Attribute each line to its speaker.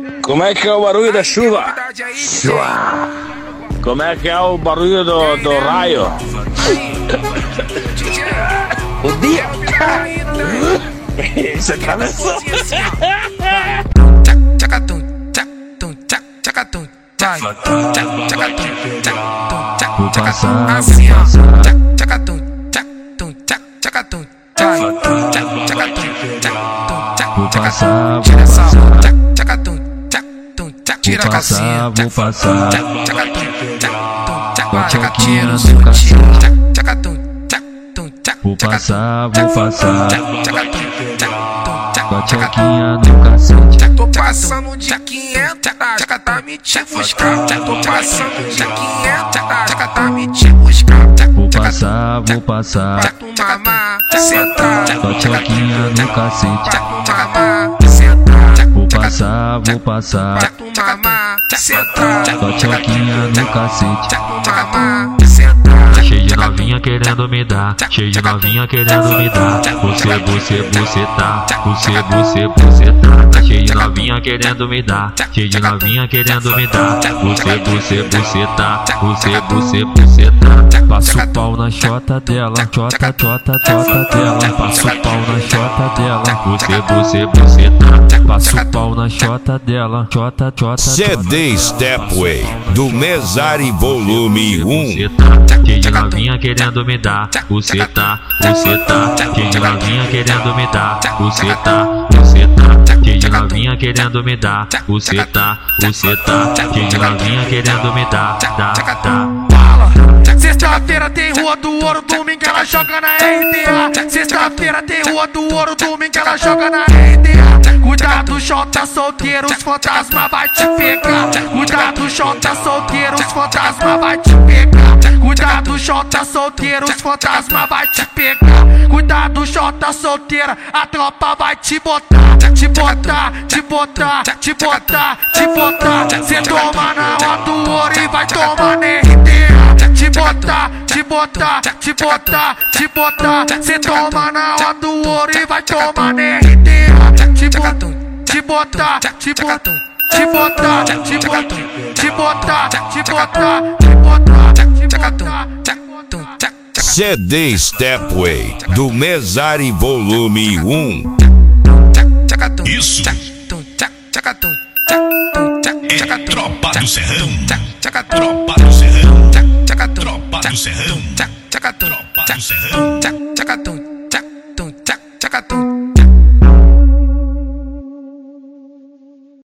Speaker 1: Como é que é o barulho da chuva? Como é que é o barulho do raio? O dia. Você atravessou.
Speaker 2: Vou passar, vou passar. Com a tchequinha no cacete. Vou passar. Com a tchequinha no cacete.
Speaker 3: Tô passando de 500, tá me te buscar. Tô passando de 500, tá me te buscar.
Speaker 2: Vou passar.
Speaker 3: Pra tu mamar, sentar.
Speaker 2: Com a tchequinha no cacete.
Speaker 3: Pra tu mamar, sentar.
Speaker 2: Vou passar.
Speaker 3: Pra tu mamar, sentar.
Speaker 2: Com a tchequinha no cacete.
Speaker 3: Pra tu mamar, sentar.
Speaker 2: Cheio de novinha querendo me dar. Cheio de novinha querendo me dar. Você tá. Você tá. Cheio de novinha querendo me dar. Cheio de novinha querendo me dar. Você tá. Passo o pau na chota dela. Chota dela. Passo o pau na chota dela. Você tá. Passo o pau na chota dela. Chota.
Speaker 4: CD Stepway do Mesari Volume 1.
Speaker 2: Cheio de novinha querendo me dar. Você tá. Cheio de novinha querendo me dar. Você tá. Cheio de novinha querendo me dar. Você tá. Cheio de novinha querendo me dar.
Speaker 3: Sexta-feira tem Rua do Ouro, domingo ela joga na RDA. Sexta-feira tem Rua do Ouro, domingo ela joga na RDA. Cuidado, Jota solteiro, os fantasmas vai te pegar. Cuidado, Jota solteiro, os fantasmas vai te pegar. Cuidado, Jota solteiro, os fantasmas vai te pegar. Cuidado, Jota solteira, a tropa vai te botar. Te botar. Cê toma na Rua do Ouro e vai tomar na RDA. Te botar. Cê toma na Rua do Ouro e vai tomar na RDA. Te botar.
Speaker 4: CD Stepway do Mesari Volume 1.
Speaker 5: Isso é Tropa do Serrão. Tropa do Serrão. Tropa do Serrão. Tropa do Serrão.